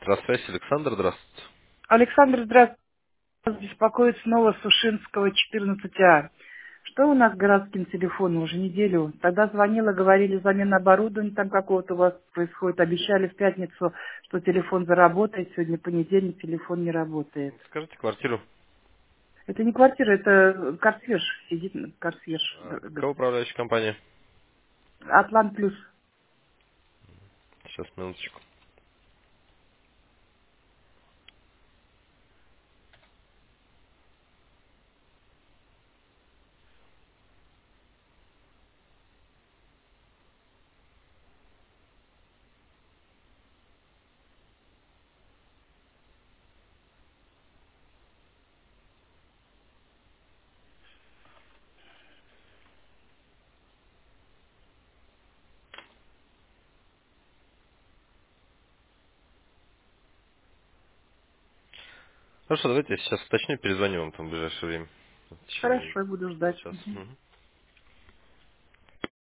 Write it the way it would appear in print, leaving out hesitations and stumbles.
Здравствуйте, Александр, здравствуйте. Александр, здравствуйте. Вас беспокоит снова Сушинского, 14А. Что у нас с городским телефоном уже неделю? Тогда звонила, говорили, замена оборудования там какого-то у вас происходит. Обещали в пятницу, что телефон заработает. Сегодня понедельник, телефон не работает. Скажите квартиру. Это не квартира, это корсьерж. Сидит корсьерж. Какая управляющая компания? Атлант плюс. Сейчас, минуточку. Хорошо, давайте я сейчас уточню, перезвоню вам там в ближайшее время. В течение Хорошо, я буду ждать. получаса. Мгм. Мгм.